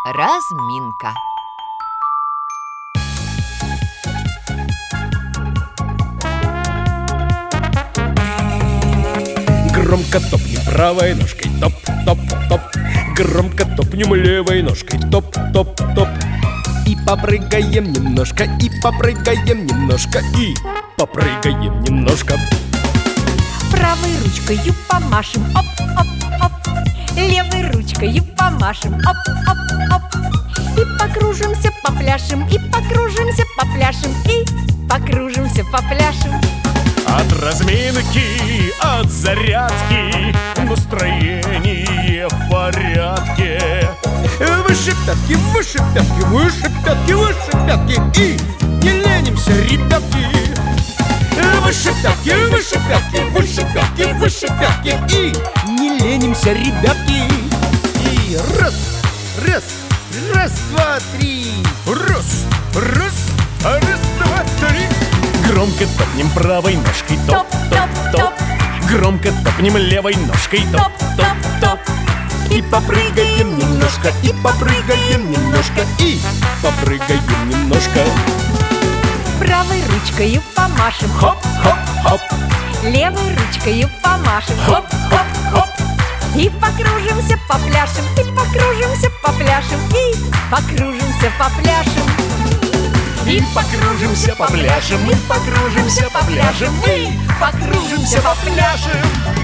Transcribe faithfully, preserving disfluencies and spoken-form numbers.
Разминка. Громко топнем правой ножкой, топ-топ-топ. Громко топнем левой ножкой, топ-топ-топ. И попрыгаем немножко, и попрыгаем немножко, и попрыгаем немножко. Правой ручкою помашем, оп-оп-оп. Левой ручкою помашем, оп-оп-оп. И покружимся, попляшем, и покружимся, попляшем, и покружимся, попляшем. От разминки, от зарядки настроение в порядке. Выше пятки, выше пятки, выше пятки, выше пятки. И не ленимся, ребятки. Выше пятки, выше пятки, выше пятки, выше пятки. И не ленимся, ребятки. И раз, раз, раз, два, три. Раз, раз, раз, два, три. Громко топнем правой ножкой, топ-топ-топ. Громко топнем левой ножкой, топ-топ-топ. И попрыгаем немножко, и попрыгаем немножко, и попрыгаем немножко. Правой ручкою помашем, Хоп-хоп-хоп. левой ручкою помашем, хоп-хоп-хоп. И покружимся, попляшем, и покружимся, попляшем, и покружимся, попляшем. И покружимся, попляшем, и покружимся, попляшем, и покружимся, попляшем.